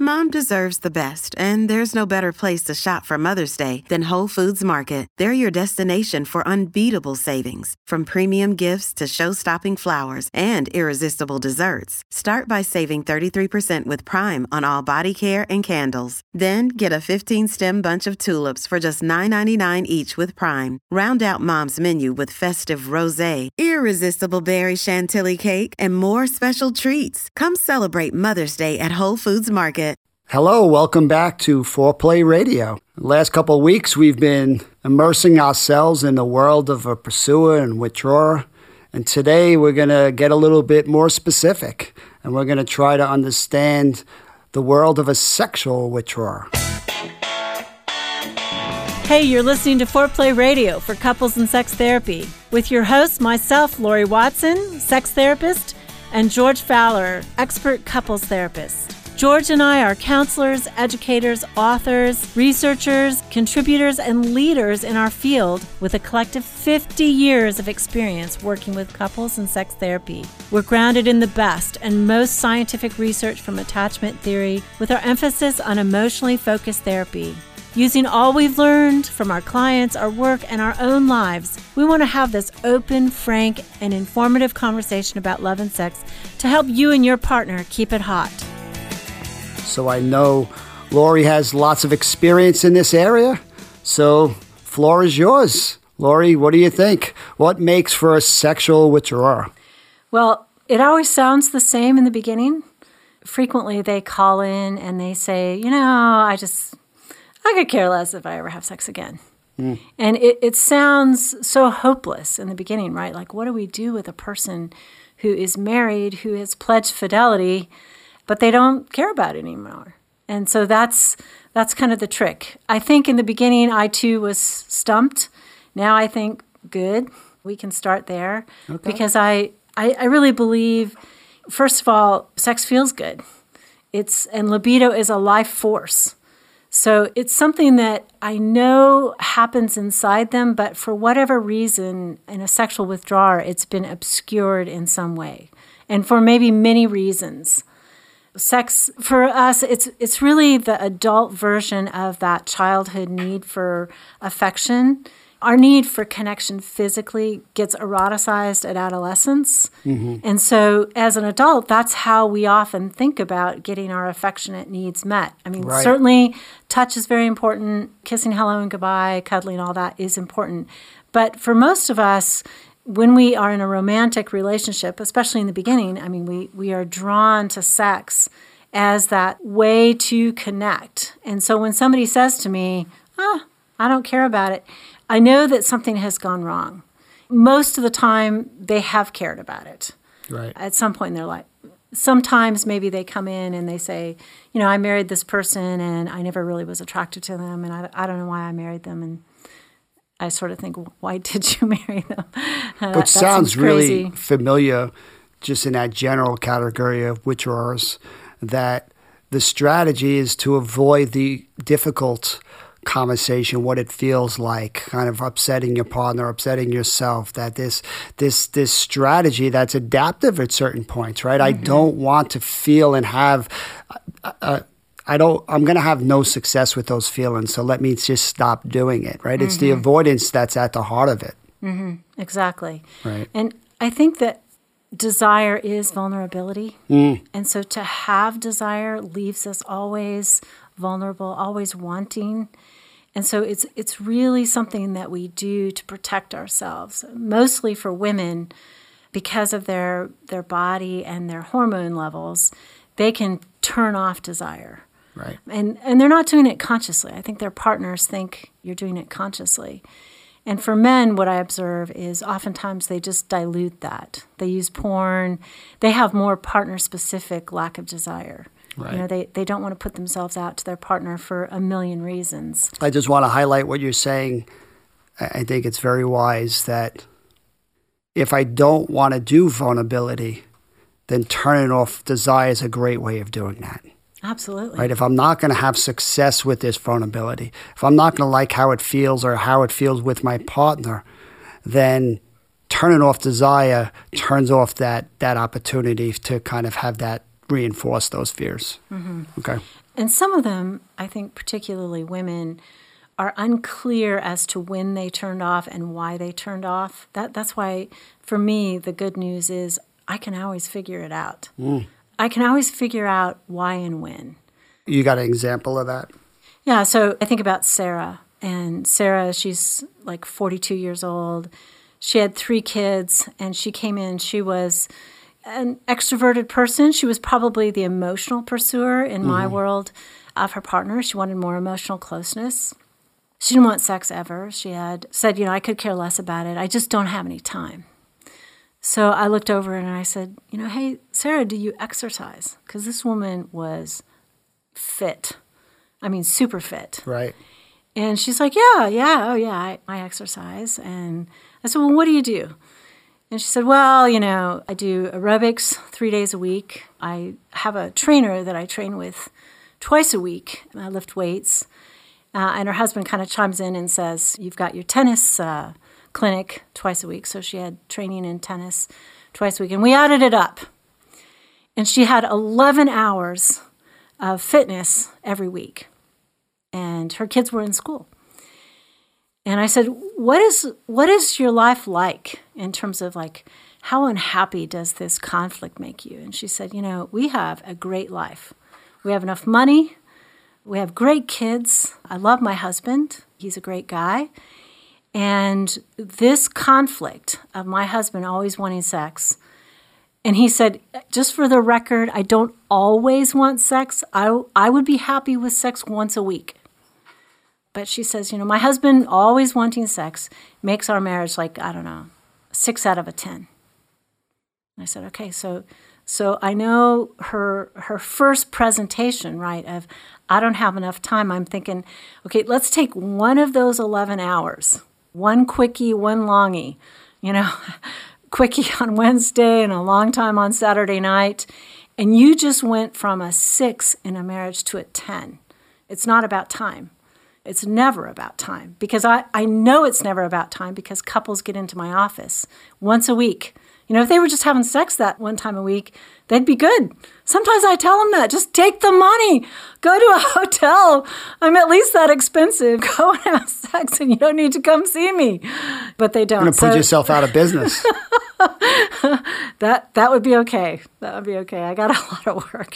Mom deserves the best, and there's no better place to shop for Mother's Day than Whole Foods Market. They're your destination for unbeatable savings, from premium gifts to show-stopping flowers and irresistible desserts. Start by saving 33% with Prime on all body care and candles. Then get a 15-stem bunch of tulips for just $9.99 each with Prime. Round out Mom's menu with festive rosé, irresistible berry chantilly cake, and more special treats. Come celebrate Mother's Day at Whole Foods Market. Hello, welcome back to Foreplay Radio. The last couple of weeks, we've been immersing ourselves in the world of a pursuer and withdrawer. And today, we're going to get a little bit more specific, and we're going to try to understand the world of a sexual withdrawer. Hey, you're listening to Foreplay Radio for Couples and Sex Therapy with your hosts, myself, Lori Watson, sex therapist, and George Fowler, expert couples therapist. George and I are counselors, educators, authors, researchers, contributors, and leaders in our field with a collective 50 years of experience working with couples and sex therapy. We're grounded in the best and most scientific research from attachment theory with our emphasis on emotionally focused therapy. Using all we've learned from our clients, our work, and our own lives, we want to have this open, frank, and informative conversation about love and sex to help you and your partner keep it hot. So I know Lori has lots of experience in this area, so floor is yours. Lori, what do you think? What makes for a sexual withdrawer? Well, it always sounds the same in the beginning. Frequently they call in and they say, I could care less if I ever have sex again. And it sounds so hopeless in the beginning, right? Like, what do we do with a person who is married, who has pledged fidelity, but they don't care about it anymore? And so that's kind of the trick. I think in the beginning, I too was stumped. Now I think, good, we can start there. Okay. Because I really believe, first of all, sex feels good. And libido is a life force. So it's something that I know happens inside them, but for whatever reason, in a sexual withdrawal, it's been obscured in some way. And for maybe many reasons. Sex, for us, it's really the adult version of that childhood need for affection. Our need for connection physically gets eroticized at adolescence. Mm-hmm. And so as an adult, that's how we often think about getting our affectionate needs met. I mean, right. Certainly touch is very important. Kissing hello and goodbye, cuddling, all that is important. But for most of us, when we are in a romantic relationship, especially in the beginning, I mean, we are drawn to sex as that way to connect. And so when somebody says to me, I don't care about it, I know that something has gone wrong. Most of the time, they have cared about it. Right. At some point in their life. Sometimes maybe they come in and they say, I married this person and I never really was attracted to them and I don't know why I married them. And I sort of think, why did you marry them? Which sounds really familiar just in that general category of withdrawers, that the strategy is to avoid the difficult conversation, what it feels like, kind of upsetting your partner, upsetting yourself, that this strategy that's adaptive at certain points, right? Mm-hmm. I don't want to feel and have, I'm going to have no success with those feelings, so let me just stop doing it, right? Mm-hmm. It's the avoidance that's at the heart of it. Mm-hmm. Exactly. Right. And I think that desire is vulnerability. And so to have desire leaves us always vulnerable, always wanting. And so it's really something that we do to protect ourselves, mostly for women, because of their body and their hormone levels. They can turn off desire. Right. And they're not doing it consciously. I think their partners think you're doing it consciously. And for men, what I observe is oftentimes they just dilute that. They use porn. They have more partner-specific lack of desire. Right. They don't want to put themselves out to their partner for a million reasons. I just want to highlight what you're saying. I think it's very wise that if I don't want to do vulnerability, then turning off desire is a great way of doing that. Absolutely. Right? If I'm not going to have success with this vulnerability, if I'm not going to like how it feels or how it feels with my partner, then turning off desire turns off that opportunity to kind of have that reinforce those fears. Mm-hmm. Okay. And some of them, I think particularly women, are unclear as to when they turned off and why they turned off. That's why, for me, the good news is I can always figure it out. I can always figure out why and when. You got an example of that? Yeah, so I think about Sarah. And Sarah, she's like 42 years old. She had 3 kids, and she came in. She was an extroverted person. She was probably the emotional pursuer in my world of her partner. She wanted more emotional closeness. She didn't want sex ever. She had said, I could care less about it. I just don't have any time. So I looked over and I said, hey, Sarah, do you exercise? Because this woman was fit. I mean, super fit. Right. And she's like, I exercise. And I said, well, what do you do? And she said, well, I do aerobics 3 days a week. I have a trainer that I train with twice a week. I lift weights. And her husband kind of chimes in and says, you've got your tennis clinic twice a week. So she had training in tennis twice a week. And we added it up. And she had 11 hours of fitness every week. And her kids were in school. And I said, what is your life like in terms of like, how unhappy does this conflict make you? And she said, we have a great life. We have enough money. We have great kids. I love my husband. He's a great guy. And this conflict of my husband always wanting sex, and he said, just for the record, I don't always want sex. I would be happy with sex once a week. But she says, my husband always wanting sex makes our marriage like, 6 out of 10. And I said, okay, so I know her first presentation, right, of I don't have enough time. I'm thinking, okay, let's take one of those 11 hours, one quickie, one longie, quickie on Wednesday and a long time on Saturday night, and you just went from a 6 in a marriage to a 10. It's not about time. It's never about time, because I know it's never about time because couples get into my office once a week. If they were just having sex that one time a week, they'd be good. Sometimes I tell them that. Just take the money. Go to a hotel. I'm at least that expensive. Go and have sex, and you don't need to come see me. But they don't. You're going to put yourself out of business. That would be okay. That would be okay. I got a lot of work.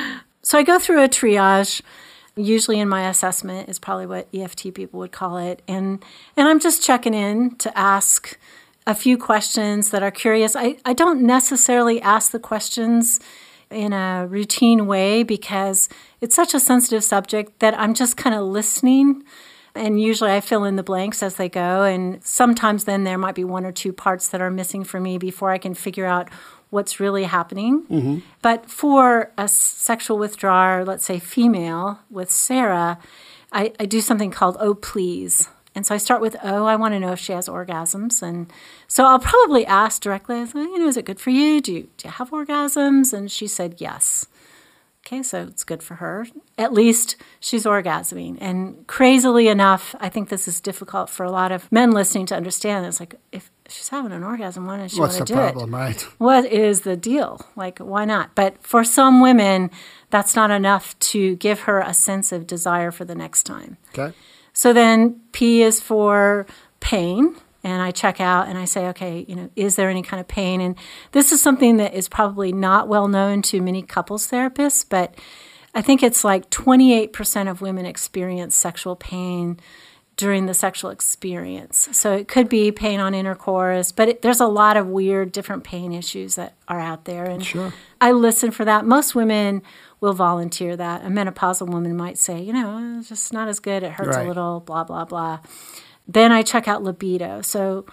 So I go through a triage. Usually in my assessment is probably what EFT people would call it. And I'm just checking in to ask a few questions that are curious. I don't necessarily ask the questions in a routine way because it's such a sensitive subject that I'm just kind of listening. And usually I fill in the blanks as they go. And sometimes then there might be 1 or 2 parts that are missing for me before I can figure out what's really happening. Mm-hmm. But for a sexual withdrawer, let's say female, with Sarah, I do something called Oh Please. And so I start with I want to know if she has orgasms. And so I'll probably ask directly, is it good for you? Do you have orgasms? And she said yes. Okay, so it's good for her. At least she's orgasming. And crazily enough, I think this is difficult for a lot of men listening to understand. It's like, if she's having an orgasm, why does she want to do it? What's the problem, right? What is the deal? Like, why not? But for some women, that's not enough to give her a sense of desire for the next time. Okay. So then P is for pain. And I check out and I say, okay, is there any kind of pain? And this is something that is probably not well known to many couples therapists, but I think it's like 28% of women experience sexual pain during the sexual experience. So it could be pain on intercourse, but there's a lot of weird different pain issues that are out there. And sure. I listen for that. Most women will volunteer that. A menopausal woman might say, it's just not as good. It hurts a little, blah, blah, blah. Then I check out libido. So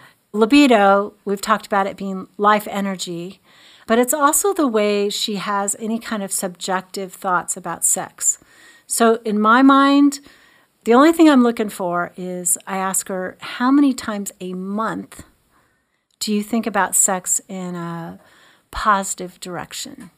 libido, we've talked about it being life energy, but it's also the way she has any kind of subjective thoughts about sex. So in my mind, the only thing I'm looking for is I ask her, how many times a month do you think about sex in a positive direction?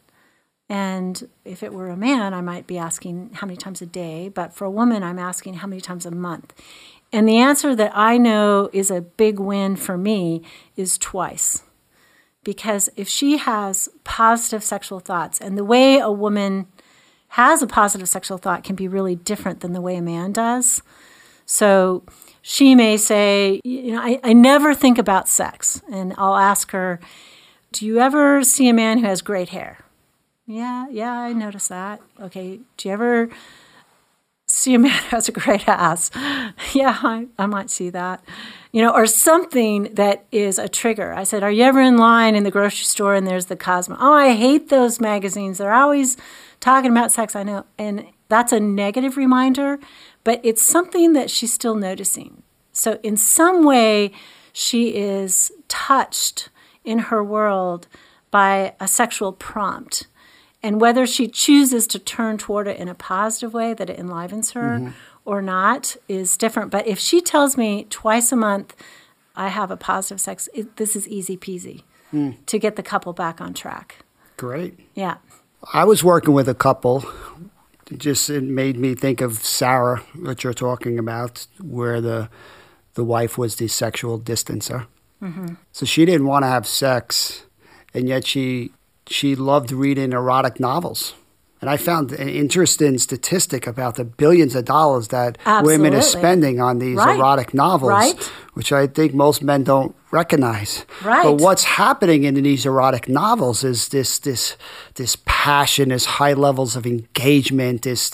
And if it were a man, I might be asking how many times a day, but for a woman, I'm asking how many times a month. And the answer that I know is a big win for me is twice. Because if she has positive sexual thoughts, and the way a woman has a positive sexual thought can be really different than the way a man does. So she may say, I never think about sex. And I'll ask her, do you ever see a man who has great hair? Yeah, I notice that. Okay, do you ever see a man who has a great ass? Yeah, I might see that. Or something that is a trigger. I said, are you ever in line in the grocery store and there's the Cosmo? Oh, I hate those magazines. They're always talking about sex. I know. And that's a negative reminder, but it's something that she's still noticing. So in some way, she is touched in her world by a sexual prompt. And whether she chooses to turn toward it in a positive way, that it enlivens her or not, is different. But if she tells me twice a month, I have a positive sex, this is easy peasy to get the couple back on track. Great. Yeah. I was working with a couple. It made me think of Sarah, what you're talking about, where the wife was the sexual distancer. Mm-hmm. So she didn't want to have sex, and yet she loved reading erotic novels. And I found an interesting statistic about the billions of dollars that women are spending on these erotic novels, which I think most men don't recognize. Right. But what's happening in these erotic novels is this passion, this high levels of engagement, this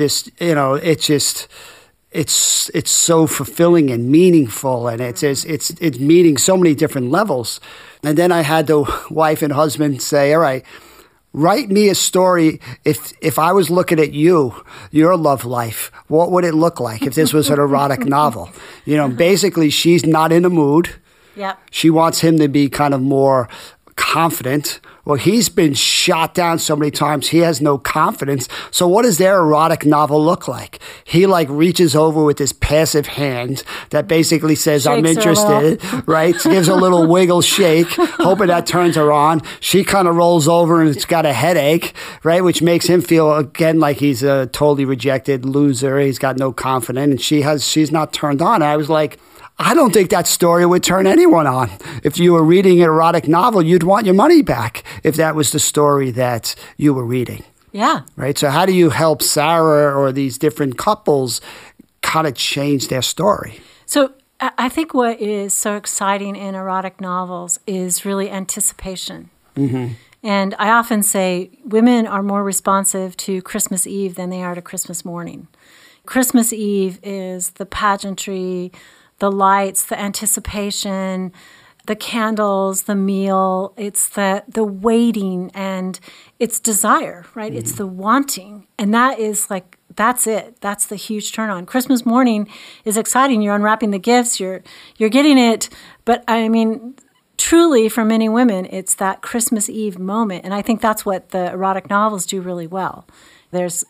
it's so fulfilling and meaningful, and it's meeting so many different levels. And then I had the wife and husband say, all right, write me a story. If I was looking at your love life, what would it look like if this was an erotic novel? Basically she's not in a mood. Yep. She wants him to be kind of more confident. Well, he's been shot down so many times, he has no confidence. So what does their erotic novel look like? He reaches over with this passive hand that basically says, I'm interested, right? Gives a little wiggle shake, hoping that turns her on. She kind of rolls over and it's got a headache, right? Which makes him feel, again, like he's a totally rejected loser. He's got no confidence, and she's not turned on. And I was like, I don't think that story would turn anyone on. If you were reading an erotic novel, you'd want your money back if that was the story that you were reading. Yeah. Right? So how do you help Sarah or these different couples kind of change their story? So I think what is so exciting in erotic novels is really anticipation. Mm-hmm. And I often say women are more responsive to Christmas Eve than they are to Christmas morning. Christmas Eve is the pageantry, the lights, the anticipation, the candles, the meal. It's the waiting, and it's desire, right? Mm-hmm. It's the wanting. And that is that's it. That's the huge turn on. Christmas morning is exciting. You're unwrapping the gifts. You're getting it. But I mean, truly for many women, it's that Christmas Eve moment. And I think that's what the erotic novels do really well. There's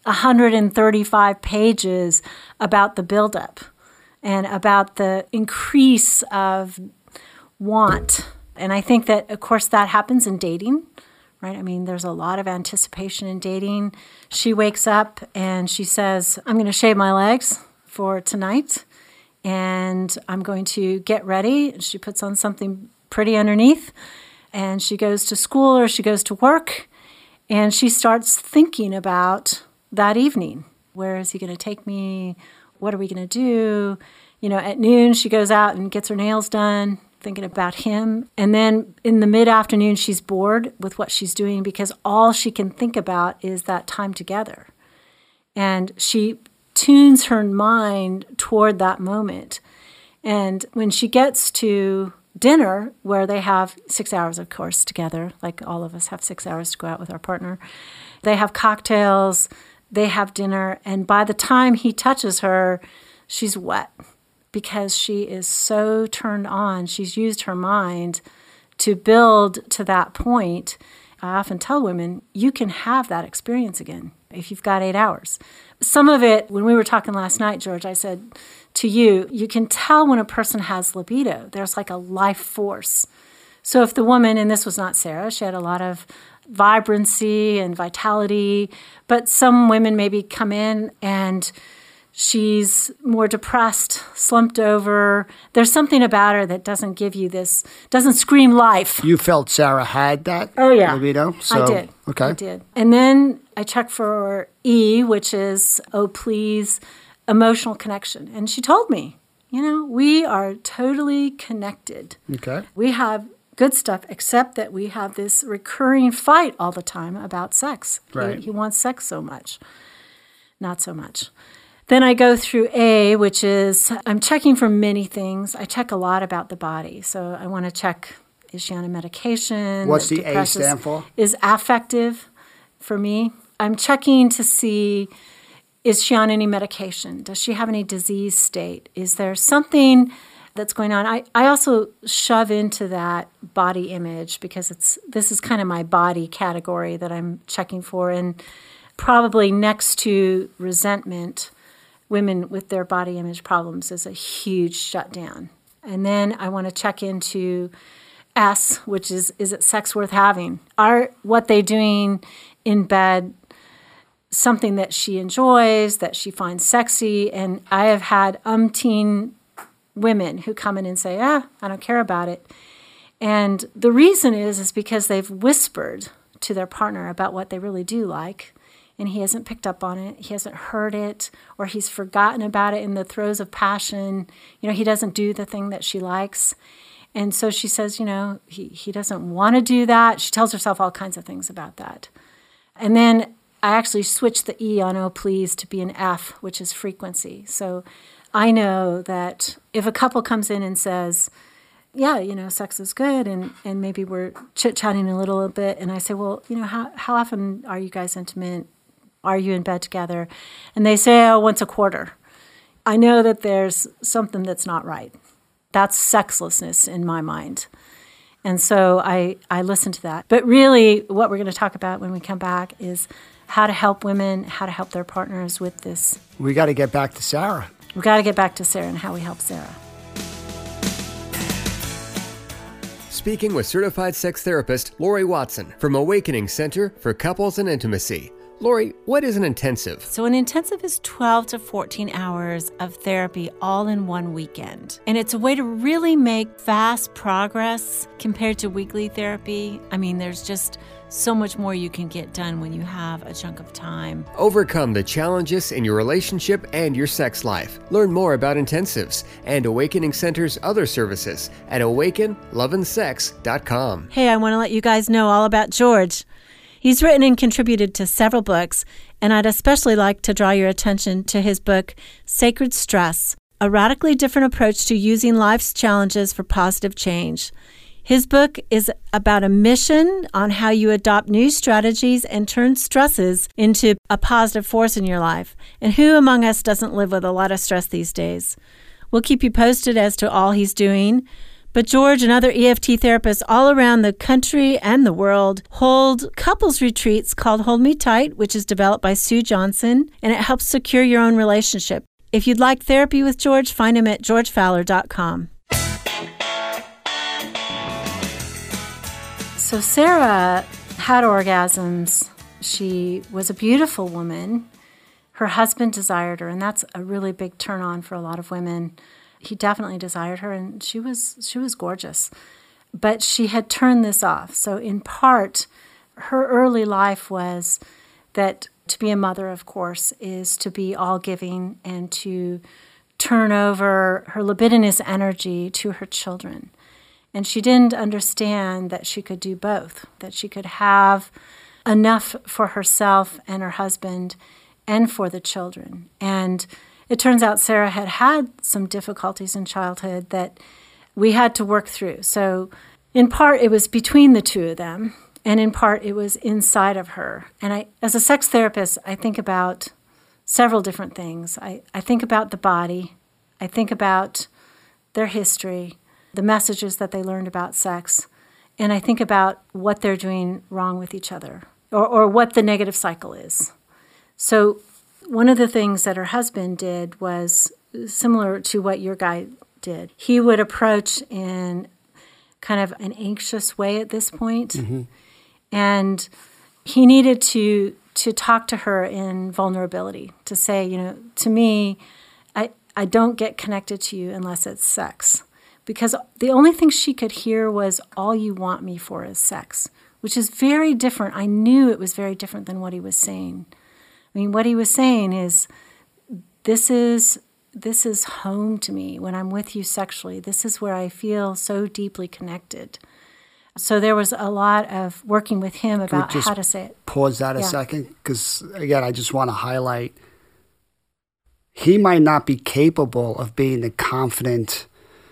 135 pages about the buildup and about the increase of want. And I think that, of course, that happens in dating, right? I mean, there's a lot of anticipation in dating. She wakes up and she says, I'm going to shave my legs for tonight, and I'm going to get ready. She puts on something pretty underneath, and she goes to school or she goes to work, and she starts thinking about that evening. Where is he going to take me? What are we going to do? At noon, she goes out and gets her nails done, thinking about him. And then in the mid-afternoon, she's bored with what she's doing because all she can think about is that time together. And she tunes her mind toward that moment. And when she gets to dinner, where they have 6 hours, of course, together, like all of us have 6 hours to go out with our partner, they have cocktails, they have dinner, and by the time he touches her, she's wet because she is so turned on. She's used her mind to build to that point. I often tell women, you can have that experience again if you've got 8 hours. Some of it, when we were talking last night, George, I said to you, you can tell when a person has libido. There's like a life force. So if the woman, and this was not Sarah, she had a lot of vibrancy and vitality, but some women maybe come in and She's more depressed, slumped over. There's something about her that doesn't give you this, doesn't scream life. You felt Sarah had that? Oh, yeah. Libido? I did. Okay. I did. And then I checked for E, which is, oh, please, emotional connection. And she told me, we are totally connected. Okay. We have good stuff, except that we have this recurring fight all the time about sex. Right. He wants sex so much. Not so much. Then I go through A, which is I'm checking for many things. I check a lot about the body. So I want to check, is she on a medication? What's the A stand for? Is affective for me. I'm checking to see, is she on any medication? Does she have any disease state? Is there something that's going on? I also shove into that body image because this is kind of my body category that I'm checking for. And probably next to resentment, women with their body image problems is a huge shutdown. And then I want to check into S, which is it sex worth having? Are what they doing in bed something that she enjoys, that she finds sexy? And I have had umpteen women who come in and say, I don't care about it. And the reason is because they've whispered to their partner about what they really do like. And he hasn't picked up on it, he hasn't heard it, or he's forgotten about it in the throes of passion. He doesn't do the thing that she likes. And so she says, he doesn't want to do that. She tells herself all kinds of things about that. And then I actually switched the E on oh please to be an F, which is frequency. So I know that if a couple comes in and says, sex is good, and maybe we're chit-chatting a little bit, and I say, well, how often are you guys intimate? Are you in bed together? And they say, once a quarter. I know that there's something that's not right. That's sexlessness in my mind. And so I listen to that. But really, what we're going to talk about when we come back is how to help women, how to help their partners with this. We got to get back to Sarah. We got to get back to Sarah and how we help Sarah. Speaking with certified sex therapist Lori Watson from Awakening Center for Couples and Intimacy. Lori, what is an intensive? So an intensive is 12 to 14 hours of therapy all in one weekend. And it's a way to really make fast progress compared to weekly therapy. I mean, there's just so much more you can get done when you have a chunk of time. Overcome the challenges in your relationship and your sex life. Learn more about intensives and Awakening Center's other services at awakenloveandsex.com. Hey, I want to let you guys know all about George. He's written and contributed to several books, and I'd especially like to draw your attention to his book, Sacred Stress, a radically different approach to using life's challenges for positive change. His book is about a mission on how you adopt new strategies and turn stresses into a positive force in your life. And who among us doesn't live with a lot of stress these days? We'll keep you posted as to all he's doing. But George and other EFT therapists all around the country and the world hold couples retreats called Hold Me Tight, which is developed by Sue Johnson, and it helps secure your own relationship. If you'd like therapy with George, find him at georgefowler.com. So Sarah had orgasms. She was a beautiful woman. Her husband desired her, and that's a really big turn on for a lot of women. He definitely desired her, and she was gorgeous. But she had turned this off. So in part, her early life was that to be a mother, of course, is to be all-giving and to turn over her libidinous energy to her children. And she didn't understand that she could do both, that she could have enough for herself and her husband and for the children. And it turns out Sarah had had some difficulties in childhood that we had to work through. So in part, it was between the two of them, and in part, it was inside of her. And as a sex therapist, I think about several different things. I think about the body. I think about their history, the messages that they learned about sex, and I think about what they're doing wrong with each other, or what the negative cycle is. So one of the things that her husband did was similar to what your guy did. He would approach in kind of an anxious way at this point, and he needed to to talk to her in vulnerability, to say, to me, I don't get connected to you unless it's sex. Because the only thing she could hear was, all you want me for is sex, which is very different. I knew it was very different than what he was saying. I mean, what he was saying is, this is home to me when I'm with you sexually. This is where I feel so deeply connected. So there was a lot of working with him about how to say it. Pause that a second, because, again, I just want to highlight, he might not be capable of being the confident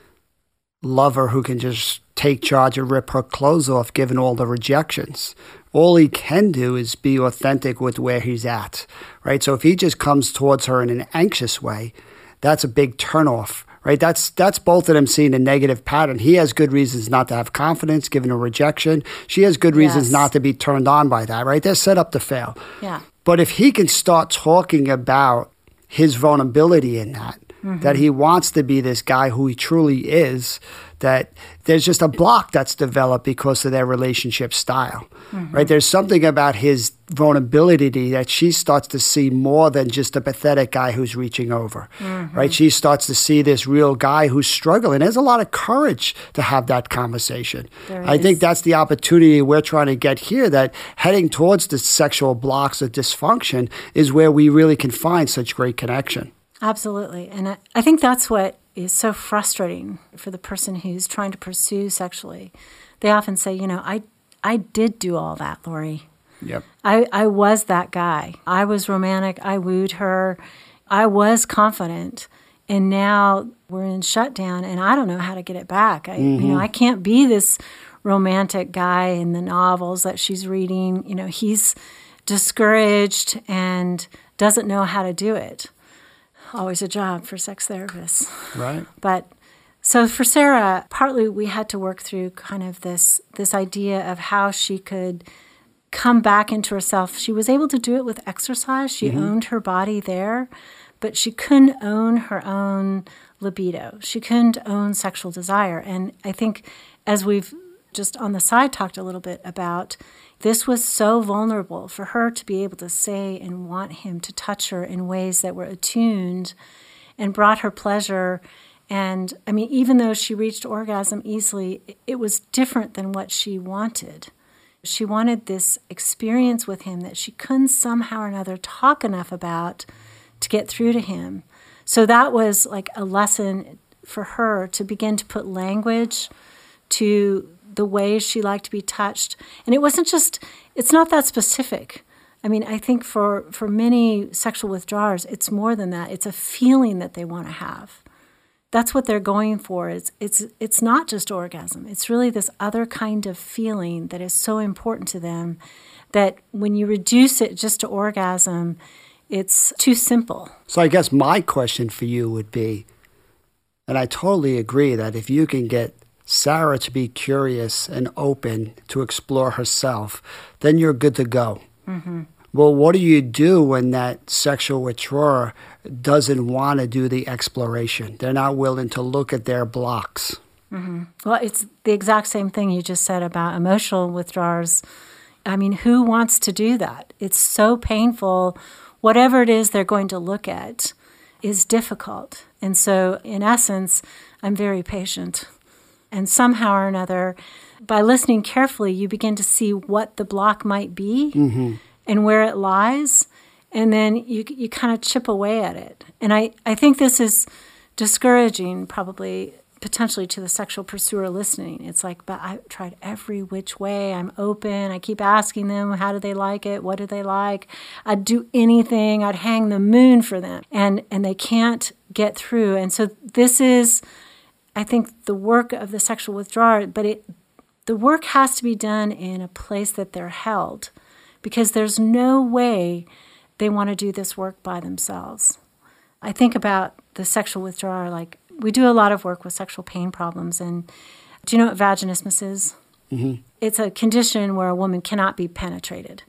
lover who can just take charge and rip her clothes off given all the rejections. All he can do is be authentic with where he's at, right? So if he just comes towards her in an anxious way, that's a big turnoff, right? That's both of them seeing a negative pattern. He has good reasons not to have confidence given a rejection. She has good reasons not to be turned on by that, right? They're set up to fail. Yeah. But if he can start talking about his vulnerability in that, that he wants to be this guy who he truly is, that there's just a block that's developed because of their relationship style, right? There's something about his vulnerability that she starts to see more than just a pathetic guy who's reaching over, right? She starts to see this real guy who's struggling. There's a lot of courage to have that conversation. I think that's the opportunity we're trying to get here, that heading towards the sexual blocks of dysfunction is where we really can find such great connection. Absolutely. And I think that's what is so frustrating for the person who's trying to pursue sexually. They often say, I did do all that, Lori. Yep. I was that guy. I was romantic. I wooed her. I was confident. And now we're in shutdown, and I don't know how to get it back. I can't be this romantic guy in the novels that she's reading. He's discouraged and doesn't know how to do it. Always a job for sex therapists. Right. But so for Sarah, partly we had to work through kind of this idea of how she could come back into herself. She was able to do it with exercise. She owned her body there, but she couldn't own her own libido. She couldn't own sexual desire. And I think, as we've just on the side talked a little bit about, this was so vulnerable for her to be able to say and want him to touch her in ways that were attuned and brought her pleasure. And I mean, even though she reached orgasm easily, it was different than what she wanted. She wanted this experience with him that she couldn't somehow or another talk enough about to get through to him. So that was like a lesson for her to begin to put language to the ways she liked to be touched. And it wasn't just, it's not that specific. I mean, I think for many sexual withdrawers, it's more than that. It's a feeling that they want to have. That's what they're going for. It's not just orgasm. It's really this other kind of feeling that is so important to them that when you reduce it just to orgasm, it's too simple. So I guess my question for you would be, and I totally agree that if you can get Sarah to be curious and open to explore herself, then you're good to go. Well, what do you do when that sexual withdrawer doesn't want to do the exploration? They're not willing to look at their blocks. Well, it's the exact same thing you just said about emotional withdrawers. I mean, who wants to do that? It's so painful. Whatever it is they're going to look at is difficult. And so, in essence, I'm very patient. And somehow or another, by listening carefully, you begin to see what the block might be and where it lies, and then you kind of chip away at it. And I think this is discouraging, probably, potentially, to the sexual pursuer listening. It's like, but I've tried every which way. I'm open. I keep asking them, how do they like it? What do they like? I'd do anything. I'd hang the moon for them. And they can't get through. And so this is, I think, the work of the sexual withdrawer, but the work has to be done in a place that they're held, because there's no way they want to do this work by themselves. I think about the sexual withdrawer, like we do a lot of work with sexual pain problems, and do you know what vaginismus is? It's a condition where a woman cannot be penetrated,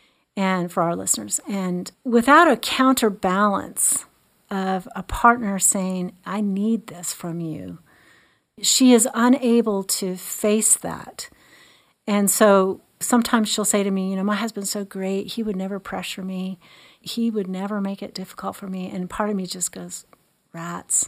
and for our listeners, and without a counterbalance of a partner saying, I need this from you, she is unable to face that. And so Sometimes she'll say to me, my husband's so great. He would never pressure me. He would never make it difficult for me. And part of me just goes, rats,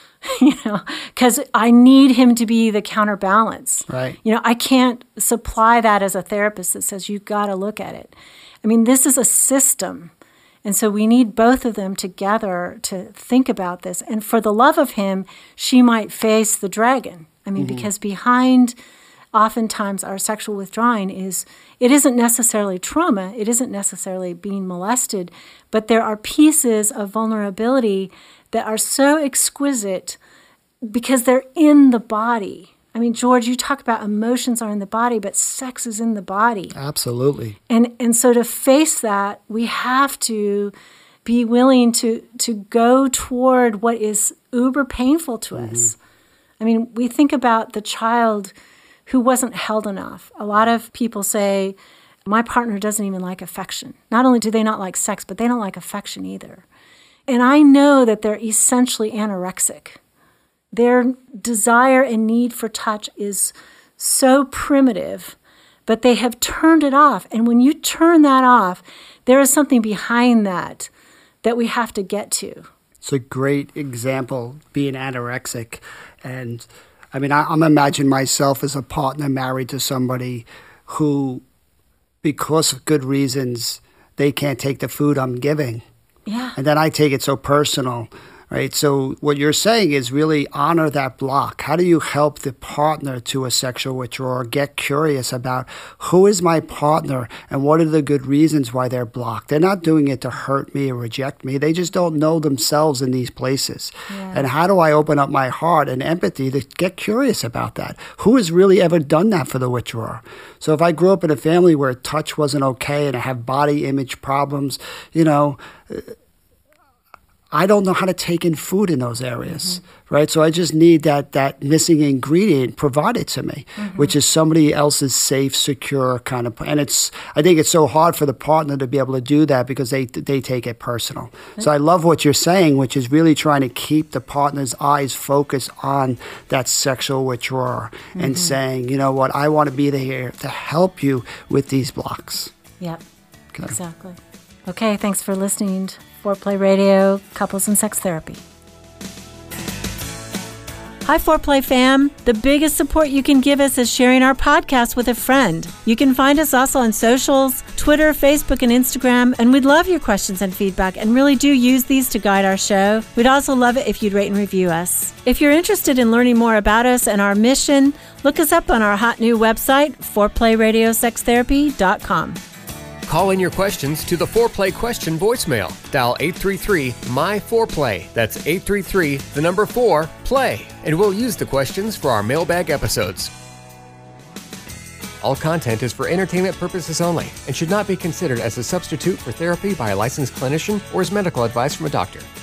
because I need him to be the counterbalance. Right. I can't supply that as a therapist that says, you've got to look at it. I mean, this is a system. And so we need both of them together to think about this. And for the love of him, she might face the dragon. I mean, because behind oftentimes our sexual withdrawing it isn't necessarily trauma, it isn't necessarily being molested, but there are pieces of vulnerability that are so exquisite because they're in the body. I mean, George, you talk about emotions are in the body, but sex is in the body. Absolutely. And so to face that, we have to be willing to go toward what is uber painful to us. I mean, we think about the child who wasn't held enough. A lot of people say, my partner doesn't even like affection. Not only do they not like sex, but they don't like affection either. And I know that they're essentially anorexic. Their desire and need for touch is so primitive, but they have turned it off. And when you turn that off, there is something behind that we have to get to. It's a great example, being anorexic. And I mean, I'm imagining myself as a partner married to somebody who, because of good reasons, they can't take the food I'm giving. Yeah. And then I take it so personal, right? So what you're saying is really honor that block. How do you help the partner to a sexual withdrawal get curious about who is my partner and what are the good reasons why they're blocked? They're not doing it to hurt me or reject me. They just don't know themselves in these places. Yeah. And how do I open up my heart and empathy to get curious about that? Who has really ever done that for the withdrawer? So if I grew up in a family where touch wasn't okay and I have body image problems, I don't know how to take in food in those areas, right? So I just need that missing ingredient provided to me, which is somebody else's safe, secure kind of. And I think it's so hard for the partner to be able to do that because they take it personal. So I love what you're saying, which is really trying to keep the partner's eyes focused on that sexual withdrawal and saying, you know what, I want to be there to help you with these blocks. Yep, okay. Exactly. Okay, thanks for listening to Foreplay Radio, Couples and Sex Therapy. Hi, Foreplay fam. The biggest support you can give us is sharing our podcast with a friend. You can find us also on socials, Twitter, Facebook, and Instagram, and we'd love your questions and feedback and really do use these to guide our show. We'd also love it if you'd rate and review us. If you're interested in learning more about us and our mission, look us up on our hot new website, foreplayradiosextherapy.com. Call in your questions to the Foreplay question voicemail. Dial 833-MY-4PLAY. That's 833-4-PLAY. And we'll use the questions for our mailbag episodes. All content is for entertainment purposes only and should not be considered as a substitute for therapy by a licensed clinician or as medical advice from a doctor.